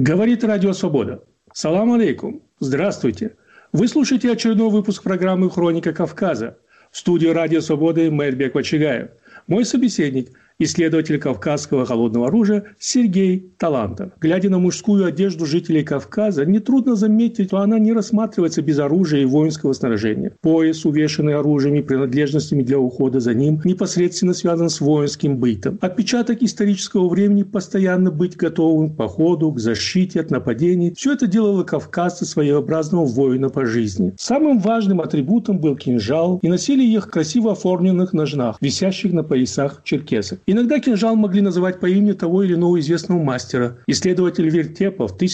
Говорит Радио Свобода. Салам алейкум. Здравствуйте. Вы слушаете очередной выпуск программы «Хроника Кавказа». В студии Радио Свободы Мэрбек Вачигаев. Мой собеседник – исследователь кавказского холодного оружия Сергей Талантов. Глядя на мужскую одежду жителей Кавказа, нетрудно заметить, что она не рассматривается без оружия и воинского снаряжения. Пояс, увешанный оружием и принадлежностями для ухода за ним, непосредственно связан с воинским бытом. Отпечаток исторического времени – постоянно быть готовым к походу, к защите от нападений. Все это делало кавказца своеобразного воина по жизни. Самым важным атрибутом был кинжал, и носили их в красиво оформленных ножнах, висящих на поясах черкесов. Иногда кинжал могли называть по имени того или иного известного мастера. Исследователь Вертепов в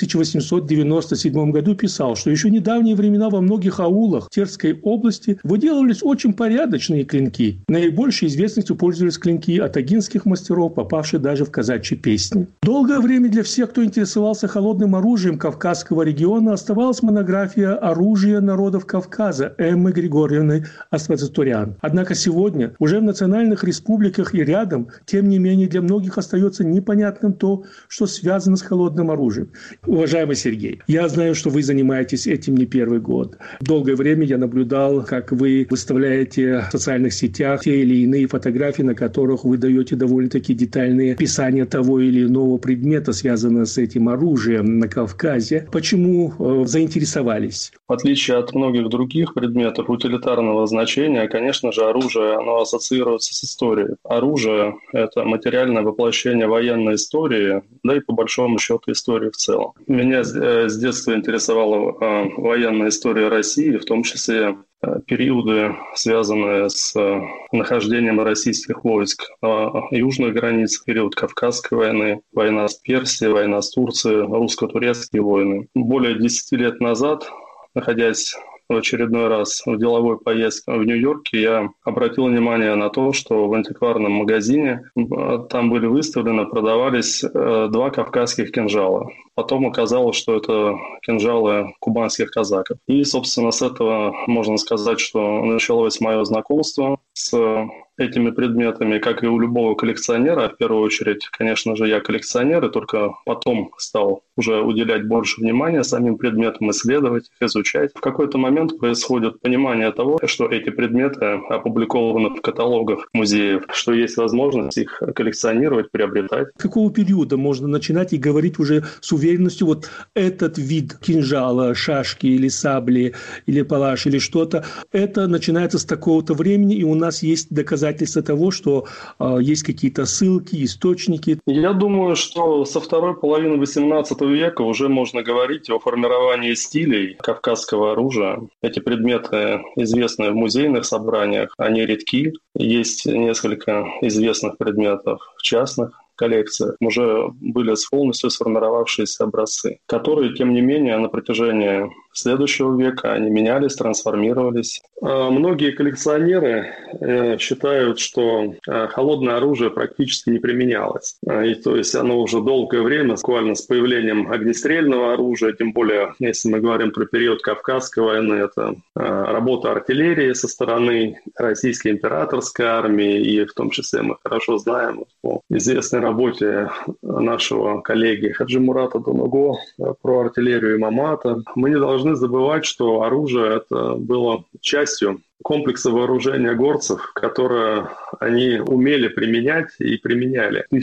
1897 году писал, что еще в недавние времена во многих аулах Терской области выделывались очень порядочные клинки. Наибольшей известностью пользовались клинки атагинских мастеров, попавшие даже в казачьи песни. Долгое время для всех, кто интересовался холодным оружием Кавказского региона, оставалась монография «Оружие народов Кавказа» Эммы Григорьевны Аспазатурян. Однако сегодня уже в национальных республиках и рядом, тем не менее, для многих остается непонятным то, что связано с холодным оружием. Уважаемый Сергей, я знаю, что вы занимаетесь этим не первый год. Долгое время я наблюдал, как вы выставляете в социальных сетях те или иные фотографии, на которых вы даете довольно-таки детальные описания того или иного предмета, связанного с этим оружием на Кавказе. Почему заинтересовались? В отличие от многих других предметов утилитарного значения, конечно же, оружие, оно ассоциируется с историей. Оружие – это материальное воплощение военной истории, да и по большому счету истории в целом. Меня с детства интересовала военная история России, в том числе периоды, связанные с нахождением российских войск на южных границах, период Кавказской войны, война с Персией, война с Турцией, русско-турецкие войны. Более 10 лет назад, находясь в очередной раз в деловой поездке в Нью-Йорке, я обратил внимание на то, что в антикварном магазине там были выставлены, продавались 2 кавказских кинжала. Потом оказалось, что это кинжалы кубанских казаков. И, собственно, с этого можно сказать, что началось мое знакомство с этими предметами, как и у любого коллекционера. В первую очередь, конечно же, я коллекционер, и только потом стал уже уделять больше внимания самим предметам, исследовать их, изучать. В какой-то момент происходит понимание того, что эти предметы опубликованы в каталогах музеев, что есть возможность их коллекционировать, приобретать. С какого периода можно начинать и говорить уже с уверенностью, вот этот вид кинжала, шашки или сабли, или палаш, или что-то, это начинается с такого-то времени, и у нас есть доказательства того, что есть какие-то ссылки, источники? Я думаю, что со второй половины XVIII века уже можно говорить о формировании стилей кавказского оружия. Эти предметы известны в музейных собраниях, они редки. Есть несколько известных предметов в частных коллекциях. Уже были полностью сформировавшиеся образцы, которые, тем не менее, на протяжении следующего века они менялись, трансформировались. Многие коллекционеры считают, что холодное оружие практически не применялось. И то есть оно уже долгое время, буквально с появлением огнестрельного оружия, тем более, если мы говорим про период Кавказской войны, это работа артиллерии со стороны российской императорской армии, и в том числе мы хорошо знаем по известной работе нашего коллеги Хаджимурата Дунаго про артиллерию Имамата. Мы не должны забывать, что оружие это было частью комплекса вооружения горцев, которое они умели применять и применяли. В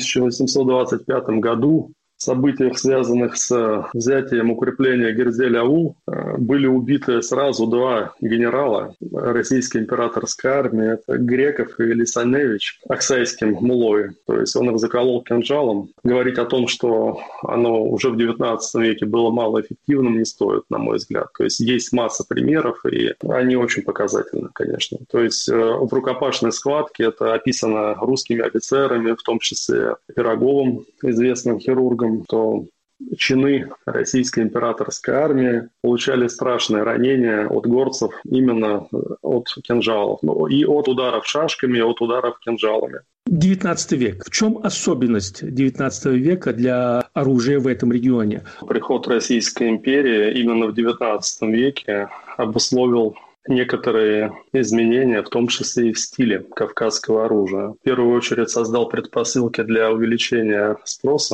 1825 году в событиях, связанных с взятием укрепления Герзель-Аул, были убиты сразу 2 генерала российской императорской армии. Это Греков и Лисаневич Аксайским мулой. То есть он их заколол кинжалом. Говорить о том, что оно уже в XIX веке было малоэффективным, не стоит, на мой взгляд. То есть есть масса примеров, и они очень показательны, конечно. То есть в рукопашной схватке это описано русскими офицерами, в том числе Пироговым, известным хирургом, то чины российской императорской армии получали страшные ранения от горцев именно от кинжалов. И от ударов шашками, и от ударов кинжалами. 19 век. В чем особенность 19 века для оружия в этом регионе? Приход Российской империи именно в 19 веке обусловил некоторые изменения, в том числе и в стиле кавказского оружия. В первую очередь создал предпосылки для увеличения спроса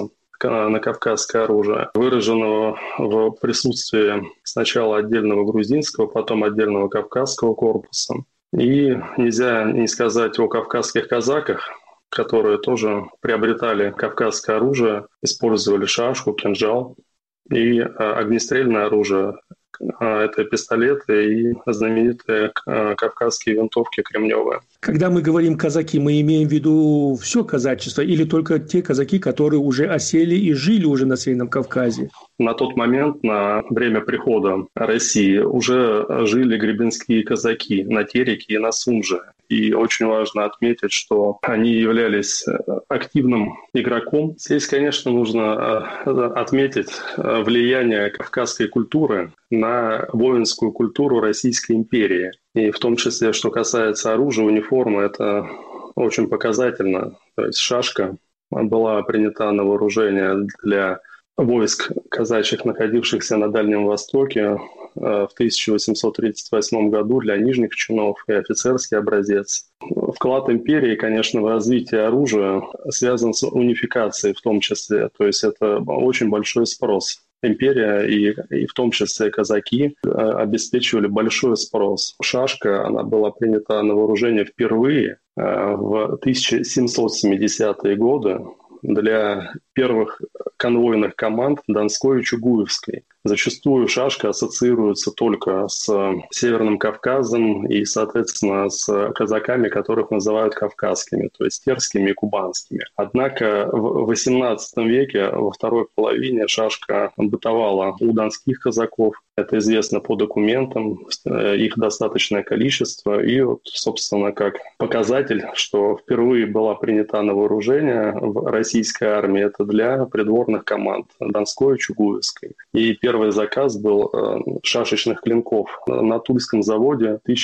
на кавказское оружие, выраженного в присутствии сначала отдельного грузинского, потом отдельного кавказского корпуса. И нельзя не сказать о кавказских казаках, которые тоже приобретали кавказское оружие, использовали шашку, кинжал и огнестрельное оружие. Это пистолеты и знаменитые кавказские винтовки кремневые. Когда мы говорим «казаки», мы имеем в виду все казачество или только те казаки, которые уже осели и жили уже на Северном Кавказе? На тот момент, на время прихода России, уже жили гребенские казаки на Тереке и на Сумже. И очень важно отметить, что они являлись активным игроком. Здесь, конечно, нужно отметить влияние кавказской культуры на воинскую культуру Российской империи. И в том числе, что касается оружия, униформы, это очень показательно. То есть шашка была принята на вооружение для войск казачьих, находившихся на Дальнем Востоке, в 1838 году для нижних чинов и офицерский образец. Вклад империи, конечно, в развитие оружия связан с унификацией в том числе. То есть это очень большой спрос. Империя и в том числе казаки обеспечивали большой спрос. Шашка, она была принята на вооружение впервые в 1770-е годы для первых конвойных команд Донской и Чугуевской. Зачастую шашка ассоциируется только с Северным Кавказом и, соответственно, с казаками, которых называют кавказскими, то есть терскими и кубанскими. Однако в XVIII веке, во второй половине, шашка бытовала у донских казаков. Это известно по документам, их достаточное количество. И, вот, собственно, как показатель, что впервые была принята на вооружение в российской армии, это для придворных команд Донской и Чугуевской. И первый заказ был шашечных клинков на Тульском заводе в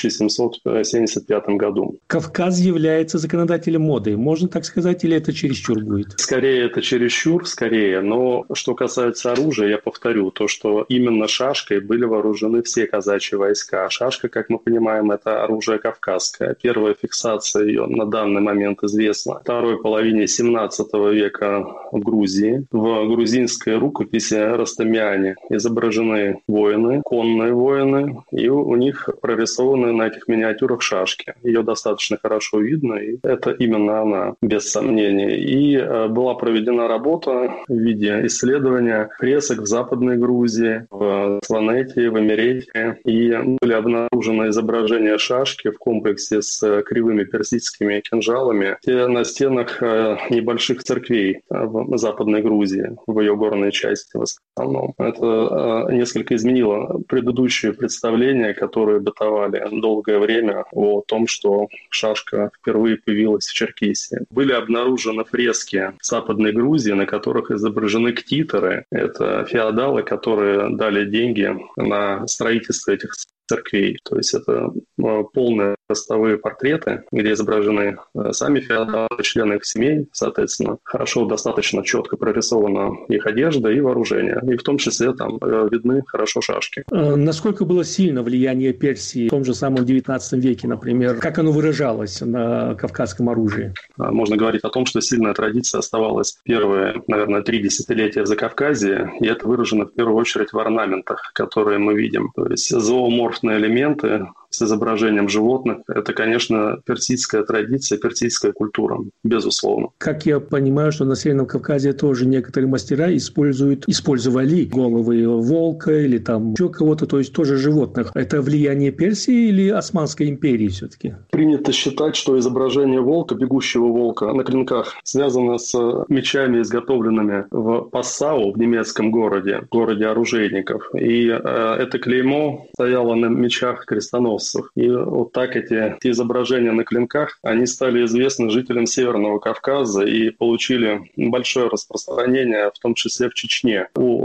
1775 году. Кавказ является законодателем моды. Можно так сказать, или это чересчур будет? Скорее, это чересчур, скорее. Но что касается оружия, я повторю, то, что именно шашкой были вооружены все казачьи войска. Шашка, как мы понимаем, это оружие кавказское. Первая фиксация ее на данный момент известна в второй половине 17 века в Грузии. В грузинской рукописи Растамиане изображены воины, конные воины, и у них прорисованы на этих миниатюрах шашки. Ее достаточно хорошо видно, и это именно она, без сомнения. И была проведена работа в виде исследования фресок в Западной Грузии, в Сванете, в Эмерете, и были обнаружены изображения шашки в комплексе с кривыми персидскими кинжалами на стенах небольших церквей в Западной Грузии, в ее горной части в основном. Это несколько изменило предыдущие представления, которые бытовали долгое время о том, что шашка впервые появилась в Черкесии. Были обнаружены фрески в Западной Грузии, на которых изображены ктиторы. Это феодалы, которые дали деньги на строительство этих церквей. То есть это полные ростовые портреты, где изображены сами феодалы, члены их семей, соответственно. Хорошо, достаточно четко прорисована их одежда и вооружение. И в том числе там видны хорошо шашки. Насколько было сильно влияние Персии в том же самом XIX веке, например? Как оно выражалось на кавказском оружии? Можно говорить о том, что сильная традиция оставалась первые, наверное, 3 десятилетия в Закавказье, и это выражено в первую очередь в орнаментах, которые мы видим. То есть зооморфные элементы с изображением животных. Это, конечно, персидская традиция, персидская культура, безусловно. Как я понимаю, что на Северном Кавказе тоже некоторые мастера использовали головы волка или там еще кого-то, то есть тоже животных. Это влияние Персии или Османской империи все-таки? Принято считать, что изображение волка, бегущего волка на клинках, связано с мечами, изготовленными в Пассау, в немецком городе оружейников. И это клеймо стояло на мечах крестоносцев. И вот так эти изображения на клинках, они стали известны жителям Северного Кавказа и получили большое распространение, в том числе в Чечне. У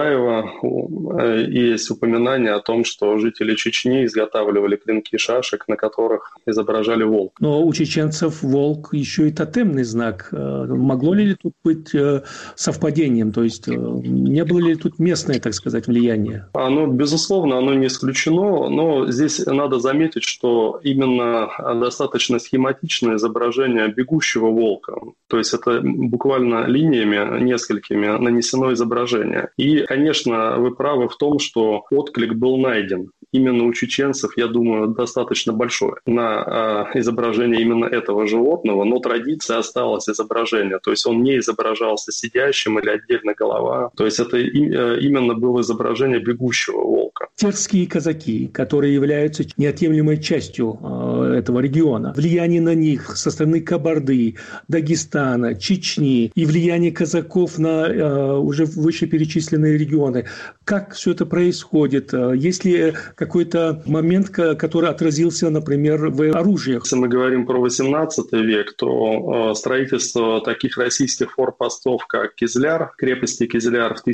Лаудаева есть упоминание о том, что жители Чечни изготавливали клинки шашек, на которых изображали волк. Но у чеченцев волк еще и тотемный знак. Могло ли тут быть совпадением? То есть не было ли тут местное, так сказать, влияние? Безусловно, оно не исключено, но здесь надо надо заметить, что именно достаточно схематичное изображение бегущего волка. То есть это буквально линиями несколькими нанесено изображение. И, конечно, вы правы в том, что отклик был найден. Именно у чеченцев, я думаю, достаточно большой на изображение именно этого животного, но традиция осталась изображение. То есть он не изображался сидящим или отдельно голова. То есть это именно было изображение бегущего волка. Терские казаки, которые являются неотъемлемой частью этого региона, влияние на них со стороны Кабарды, Дагестана, Чечни и влияние казаков на уже вышеперечисленные регионы. Как все это происходит? Есть ли какой-то момент, который отразился, например, в оружиях? Если мы говорим про XVIII век, то строительство таких российских форпостов, как Кизляр, крепости Кизляр в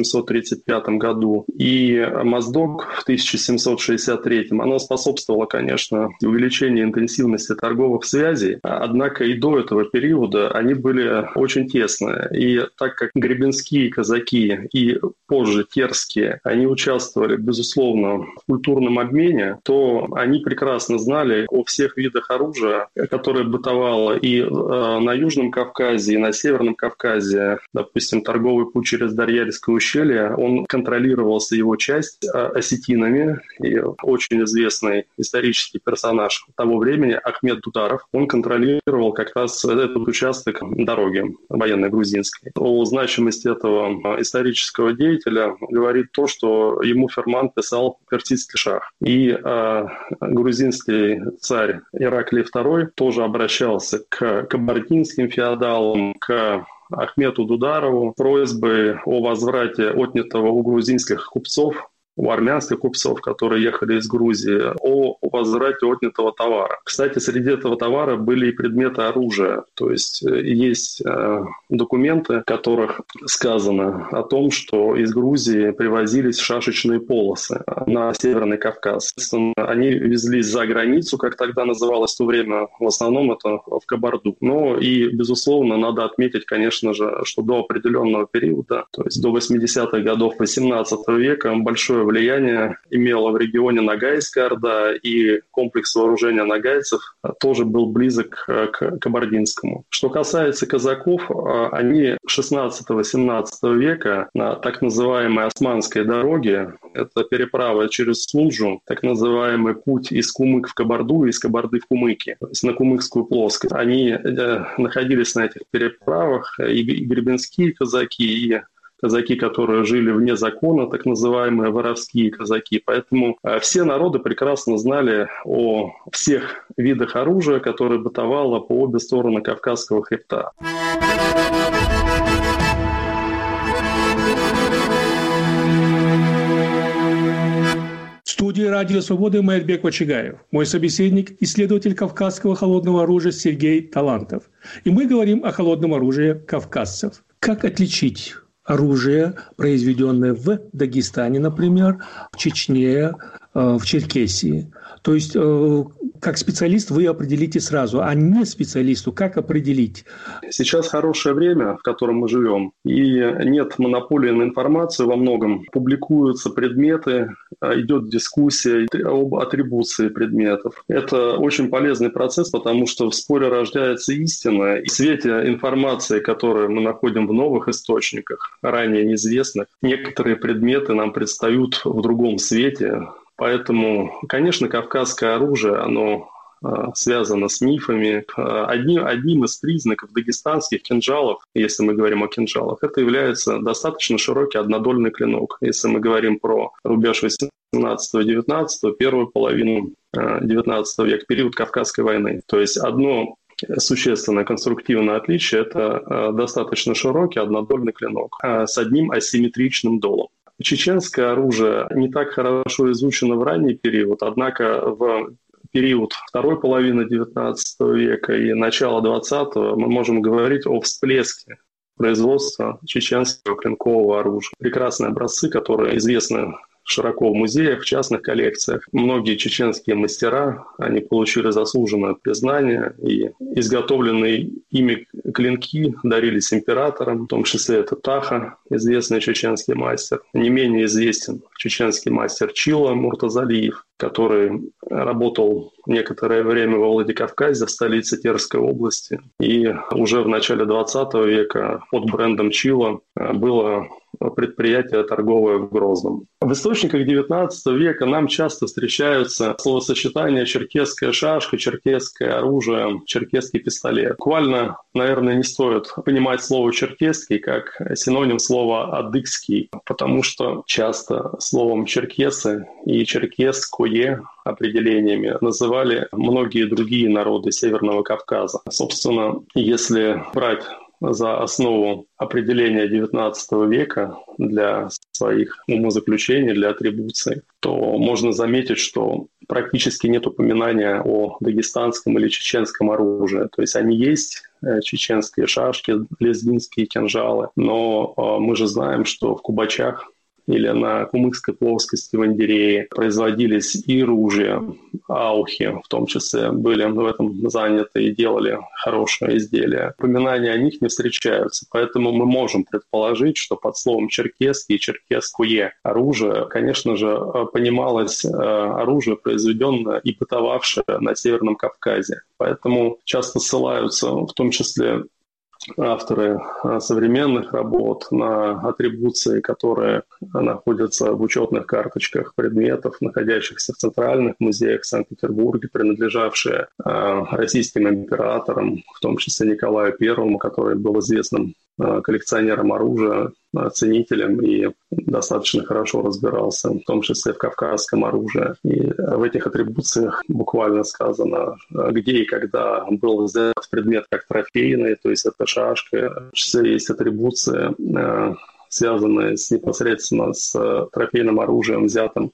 1735 году и Моздок в 1763, оно способствовало, конечно, увеличению интенсивности торговых связей, однако и до этого периода они были очень тесные. И так как гребенские казаки и позже терские, они участвовали, безусловно, в культурном обмене, то они прекрасно знали о всех видах оружия, которое бытовало и на Южном Кавказе, и на Северном Кавказе. Допустим, торговый путь через Дарьяльское ущелье, он контролировался, его часть, осетинами. И очень известный исторический персонаж того времени, Ахмед Дударов, он контролировал как раз этот участок дороги военной грузинской. О значимости этого исторического деятеля говорит то, что ему ферман писал персидский шах. И грузинский царь Ираклий II тоже обращался к кабардинским феодалам, к Ахмету Дударову просьбой о возврате отнятого у грузинских купцов, у армянских купцов, которые ехали из Грузии, о возврате отнятого товара. Кстати, среди этого товара были и предметы оружия. То есть есть документы, в которых сказано о том, что из Грузии привозились шашечные полосы на Северный Кавказ. Они везлись за границу, как тогда называлось в то время, в основном это в Кабарду. Но и, безусловно, надо отметить, конечно же, что до определенного периода, то есть до 80-х годов XVIII века, большое влияние имела в регионе Ногайская Орда, и комплекс вооружения ногайцев тоже был близок к кабардинскому. Что касается казаков, они 16-17 века на так называемой Османской дороге, это переправа через Сунжу, так называемый путь из Кумык в Кабарду и из Кабарды в Кумыки, то есть на Кумыкскую плоскость. Они находились на этих переправах, и гребенские казаки, и казаки, которые жили вне закона, так называемые воровские казаки. Поэтому все народы прекрасно знали о всех видах оружия, которое бытовало по обе стороны Кавказского хребта. В студии «Радио Свободы» Маэльбек Вачигаев. Мой собеседник – исследователь кавказского холодного оружия Сергей Талантов. И мы говорим о холодном оружии кавказцев. Как отличить оружие, произведенное в Дагестане, например, в Чечне, в Черкесии? То есть, как специалист вы определите сразу, а не специалисту как определить? Сейчас хорошее время, в котором мы живем, и нет монополии на информацию во многом. Публикуются предметы, идет дискуссия об атрибуции предметов. Это очень полезный процесс, потому что в споре рождается истина. И в свете информации, которую мы находим в новых источниках, ранее неизвестных, некоторые предметы нам предстают в другом свете. Поэтому, конечно, кавказское оружие, оно связано с мифами. Одним из признаков дагестанских кинжалов, если мы говорим о кинжалах, это является достаточно широкий однодольный клинок. Если мы говорим про рубеж 18-19, первую половину 19 века, период Кавказской войны. То есть одно существенное конструктивное отличие – это достаточно широкий однодольный клинок с одним асимметричным долом. Чеченское оружие не так хорошо изучено в ранний период, однако в период второй половины XIX века и начала XX мы можем говорить о всплеске производства чеченского клинкового оружия. Прекрасные образцы, которые известны широко в музеях, в частных коллекциях. Многие чеченские мастера, они получили заслуженное признание, и изготовленные ими клинки дарились императорам, в том числе это Таха, известный чеченский мастер. Не менее известен чеченский мастер Чила Муртазалиев, который работал некоторое время во Владикавказе, в столице Терской области. И уже в начале 20 века под брендом Чила было предприятие торговое в Грозном. В источниках XIX века нам часто встречаются словосочетания «черкесская шашка», «черкесское оружие», «черкесский пистолет». Буквально, наверное, не стоит понимать слово «черкесский» как синоним слова «адыгский», потому что часто словом «черкесы» и «черкесское» определениями называли многие другие народы Северного Кавказа. Собственно, если брать за основу определения XIX века для своих умозаключений, для атрибуций, то можно заметить, что практически нет упоминания о дагестанском или чеченском оружии. То есть они есть, чеченские шашки, лезгинские кинжалы, но мы же знаем, что в Кубачах или на Кумыкской плоскости в Индерее производились и ружья, аухи, в том числе были в этом заняты и делали хорошие изделия. Упоминания о них не встречаются, поэтому мы можем предположить, что под словом «черкесский» и «черкесское оружие», конечно же, понималось оружие, произведенное и бытовавшее на Северном Кавказе. Поэтому часто ссылаются, в том числе авторы современных работ, на атрибуции, которые находятся в учетных карточках предметов, находящихся в центральных музеях Санкт-Петербурге, принадлежавшие российским императорам, в том числе Николаю I, который был известным коллекционером оружия, ценителем и достаточно хорошо разбирался, в том числе в кавказском оружии. И в этих атрибуциях буквально сказано, где и когда был взят предмет как трофейный, то есть это шашка. В числе есть атрибуции, связанные непосредственно с трофейным оружием, взятым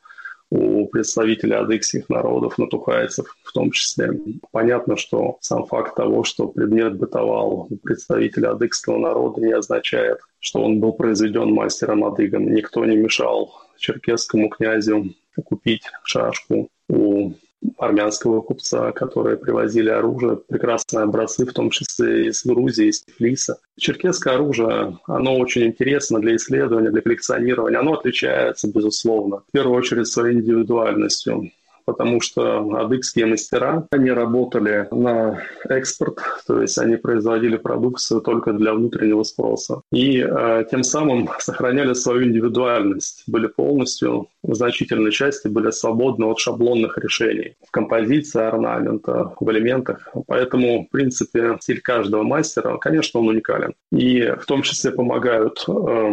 у представителей адыгских народов, натухайцев в том числе. Понятно, что сам факт того, что предмет бытовал у представителя адыгского народа, не означает, что он был произведен мастером-адыгом. Никто не мешал черкесскому князю купить шашку у армянского купца, которые привозили оружие, прекрасные образцы, в том числе из Грузии, из Тифлиса. Черкесское оружие, оно очень интересно для исследования, для коллекционирования. Оно отличается, безусловно, в первую очередь своей индивидуальностью, потому что адыгские мастера, они работали на экспорт, то есть они производили продукцию только для внутреннего спроса. И тем самым сохраняли свою индивидуальность, были полностью, в значительной части, были свободны от шаблонных решений в композиции, орнамента, в элементах. Поэтому, в принципе, стиль каждого мастера, конечно, он уникален. И в том числе помогают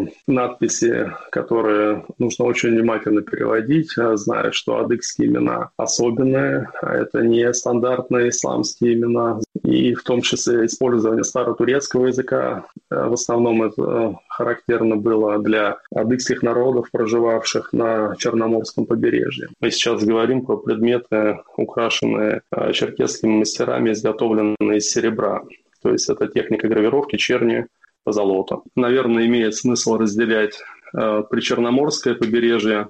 надписи, которые нужно очень внимательно переводить, зная, что адыгские имена особенные, а это не стандартные исламские имена. И в том числе использование старотурецкого языка. В основном это характерно было для адыгских народов, проживавших на Черноморском побережье. Мы сейчас говорим про предметы, украшенные черкесскими мастерами, изготовленные из серебра. То есть это техника гравировки черни по золоту. Наверное, имеет смысл разделять причерноморское побережье,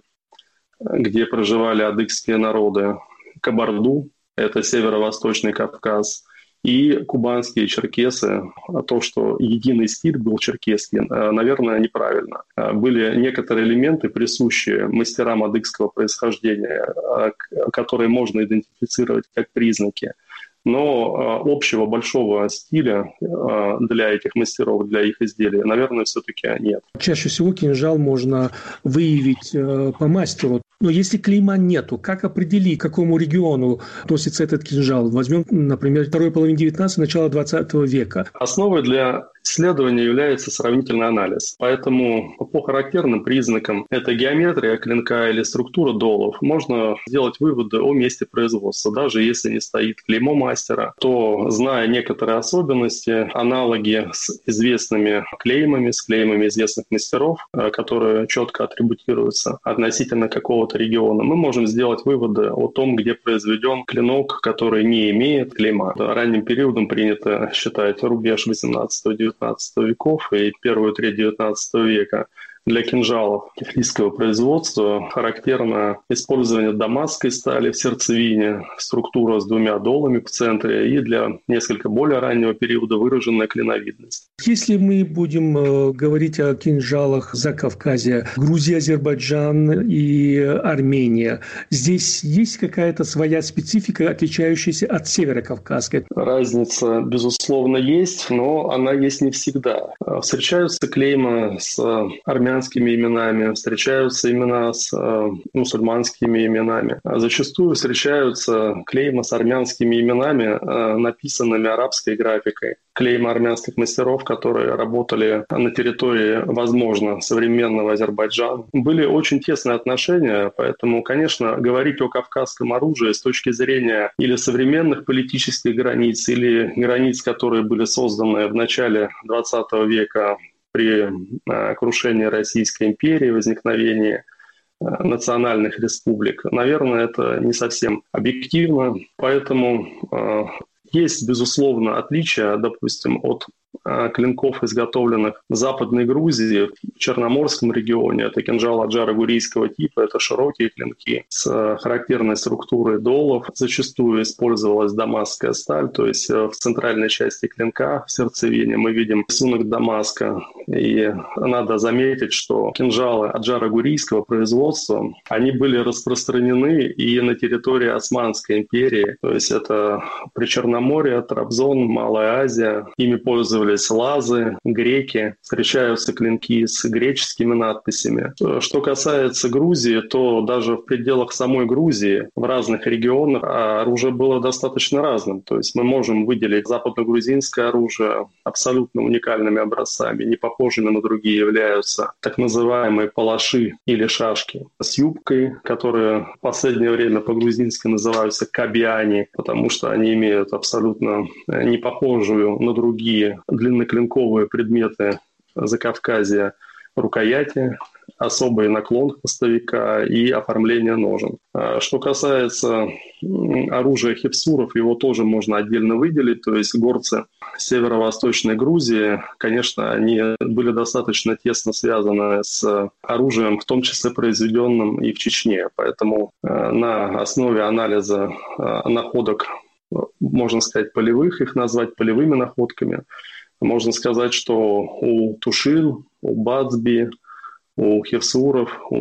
где проживали адыгские народы, Кабарду, это северо-восточный Кавказ, и кубанские черкесы. То, что единый стиль был черкесский, наверное, неправильно. Были некоторые элементы, присущие мастерам адыгского происхождения, которые можно идентифицировать как признаки. Но общего большого стиля для этих мастеров, для их изделий, наверное, все-таки нет. Чаще всего кинжал можно выявить по мастеру. Но если клейма нету, как определить, к какому региону относится этот кинжал? Возьмем, например, второй половины 19 начало 20 века. Основой для исследования является сравнительный анализ. Поэтому по характерным признакам, это геометрия клинка или структура долов, можно сделать выводы о месте производства. Даже если не стоит клеймо мастера, то, зная некоторые особенности, аналоги с известными клеймами, с клеймами известных мастеров, которые четко атрибутируются относительно какого-то региона, мы можем сделать выводы о том, где произведен клинок, который не имеет клейма. Ранним периодом принято считать рубеж 18-19 веков и первую треть 19 века Для кинжалов кефлийского производства характерно использование дамасской стали в сердцевине, структура с 2 долами в центре и для несколько более раннего периода выраженная клиновидность. Если мы будем говорить о кинжалах Закавказья, Грузия, Азербайджан и Армения, здесь есть какая-то своя специфика, отличающаяся от северокавказской? Разница, безусловно, есть, но она есть не всегда. Встречаются клейма с армянскими именами, встречаются имена с мусульманскими именами. Зачастую встречаются клейма с армянскими именами, написанными арабской графикой. Клейма армянских мастеров, которые работали на территории, возможно, современного Азербайджана. Были очень тесные отношения, поэтому, конечно, говорить о кавказском оружии с точки зрения или современных политических границ, или границ, которые были созданы в начале XX века при крушении Российской империи, возникновении национальных республик, наверное, это не совсем объективно. Поэтому есть, безусловно, отличия, допустим, от клинков, изготовленных в Западной Грузии, в Черноморском регионе. Это кинжал аджаро-гурийского типа, это широкие клинки с характерной структурой долов. Зачастую использовалась дамасская сталь, то есть в центральной части клинка, в сердцевине, мы видим рисунок Дамаска. И надо заметить, что кинжалы аджаро-гурийского производства, они были распространены и на территории Османской империи, то есть это Причерноморье, Трабзон, Малая Азия. Ими пользовались лазы, греки, встречаются клинки с греческими надписями. Что касается Грузии, то даже в пределах самой Грузии в разных регионах оружие было достаточно разным. То есть мы можем выделить западно-грузинское оружие абсолютно уникальными образцами, не похожими на другие являются так называемые палаши или шашки с юбкой, которые в последнее время по-грузински называются кабиани, потому что они имеют абсолютно не похожую на другие длинноклинковые предметы Закавказья, рукояти, особый наклон хвостовика и оформление ножен. Что касается оружия хипсуров, его тоже можно отдельно выделить. То есть горцы северо-восточной Грузии, конечно, они были достаточно тесно связаны с оружием, в том числе произведенным и в Чечне. Поэтому на основе анализа находок, можно сказать, полевых, их назвать полевыми находками, можно сказать, что у Тушин, у Бацби, у хевсуров, у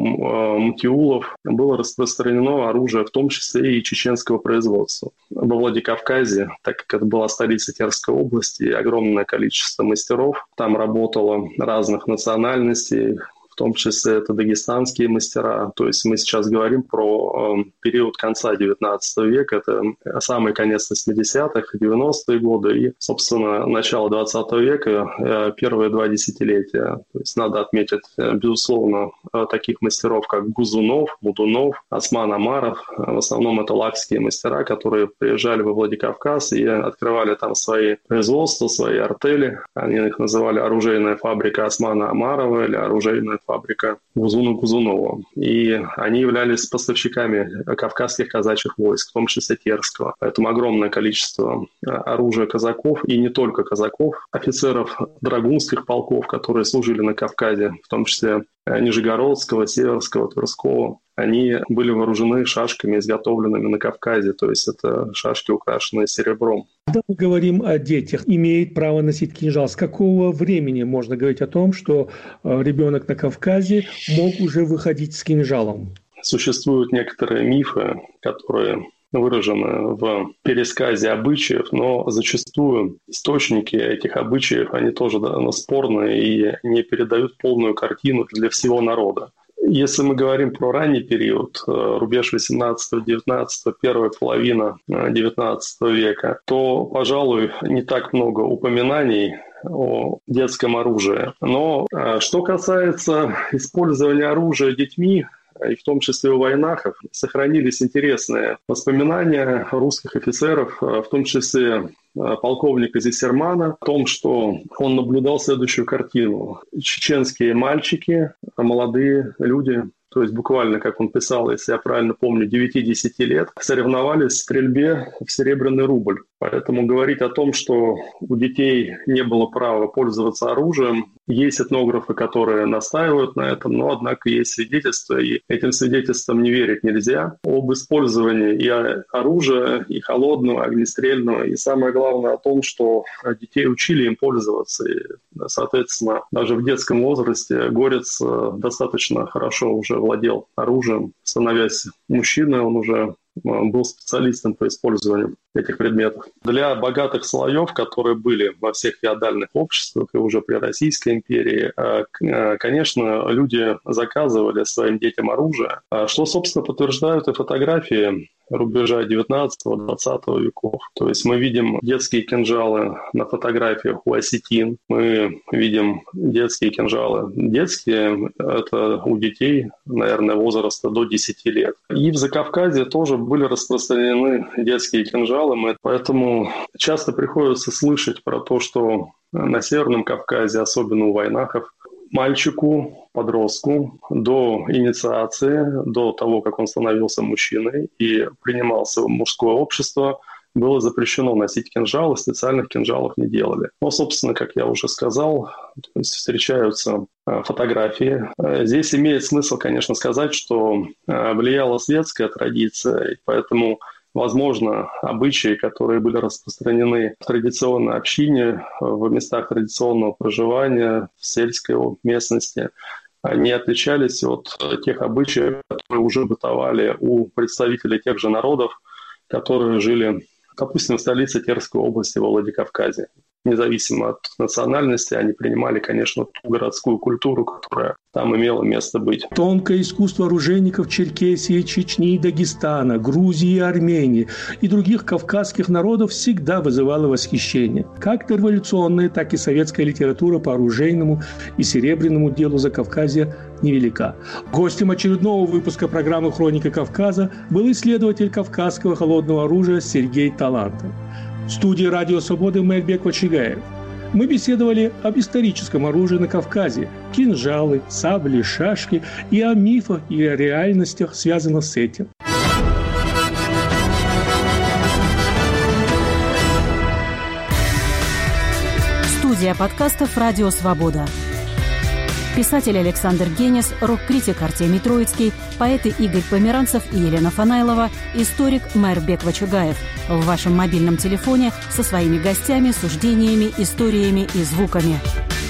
мтиулов было распространено оружие, в том числе и чеченского производства. Во Владикавказе, так как это была столица Терской области, огромное количество мастеров, там работало разных национальностей, в том числе это дагестанские мастера. То есть мы сейчас говорим про период конца XIX века, это самый конец 80-х, 90-е годы и, собственно, начало XX века, первые 2 десятилетия. То есть надо отметить, безусловно, таких мастеров, как Гузунов, Мудунов, Осман Амаров. В основном это лакские мастера, которые приезжали во Владикавказ и открывали там свои производства, свои артели. Они их называли оружейная фабрика Османа Амарова или оружейная фабрика Гузуна Гузунова. И они являлись поставщиками кавказских казачьих войск, в том числе терского. Поэтому огромное количество оружия казаков, и не только казаков, офицеров драгунских полков, которые служили на Кавказе, в том числе Нижегородского, Северского, Тверского, они были вооружены шашками, изготовленными на Кавказе, то есть это шашки, украшенные серебром. Когда мы говорим о детях, имеет право носить кинжал, с какого времени можно говорить о том, что ребенок на Кавказе мог уже выходить с кинжалом? Существуют некоторые мифы, которые выражены в пересказе обычаев, но зачастую источники этих обычаев, они тоже спорные и не передают полную картину для всего народа. Если мы говорим про ранний период, рубеж 18-19, первая половина XIX века, то, пожалуй, не так много упоминаний о детском оружии. Но что касается использования оружия детьми, и в том числе у войнахов, сохранились интересные воспоминания русских офицеров, в том числе полковника Зиссермана, о том, что он наблюдал следующую картину. Чеченские мальчики, молодые люди, то есть буквально, как он писал, если я правильно помню, 9-10 лет, соревновались в стрельбе в серебряный рубль. Поэтому говорить о том, что у детей не было права пользоваться оружием, есть этнографы, которые настаивают на этом, но, однако, есть свидетельства, и этим свидетельствам не верить нельзя, об использовании и оружия, и холодного, и огнестрельного, и самое главное о том, что детей учили им пользоваться. И, соответственно, даже в детском возрасте Горец достаточно хорошо уже владел оружием, становясь мужчиной, он уже был специалистом по использованию этих предметов. Для богатых слоев, которые были во всех феодальных обществах и уже при Российской империи, конечно, люди заказывали своим детям оружие, что, собственно, подтверждают и фотографии рубежа 19-20 веков. То есть мы видим детские кинжалы на фотографиях у осетин, мы видим детские кинжалы. Детские — это у детей, наверное, возраста до 10 лет. И в Закавказье тоже были распространены детские кинжалы, поэтому часто приходится слышать про то, что на Северном Кавказе, особенно у вайнахов, мальчику, подростку до инициации, до того, как он становился мужчиной и принимался в мужское общество, было запрещено носить кинжалы, специальных кинжалов не делали. Но, собственно, как я уже сказал, то есть встречаются фотографии. Здесь имеет смысл, конечно, сказать, что влияла светская традиция, и поэтому, возможно, обычаи, которые были распространены в традиционной общине, в местах традиционного проживания, в сельской местности, они отличались от тех обычаев, которые уже бытовали у представителей тех же народов, которые жили, допустим, в столице Терской области, во Владикавказе. Независимо от национальности, они принимали, конечно, ту городскую культуру, которая там имела место быть. Тонкое искусство оружейников Черкесии, Чечни, Дагестана, Грузии и Армении и других кавказских народов всегда вызывало восхищение. Как революционная, так и советская литература по оружейному и серебряному делу Закавказья невелика. Гостем очередного выпуска программы «Хроника Кавказа» был исследователь кавказского холодного оружия Сергей Талантов. В студии «Радио Свободы» Мэрбек Вачигаев. Мы беседовали об историческом оружии на Кавказе, кинжалы, сабли, шашки и о мифах и о реальностях, связанных с этим. Студия подкастов «Радио Свобода». Писатель Александр Генис, рок-критик Артемий Троицкий, поэты Игорь Померанцев и Елена Фанайлова, историк Мэрбек Вачигаев в вашем мобильном телефоне со своими гостями, суждениями, историями и звуками.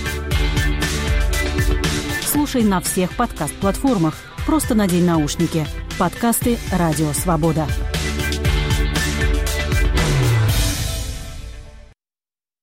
Слушай на всех подкаст-платформах. Просто надень наушники. Подкасты «Радио Свобода».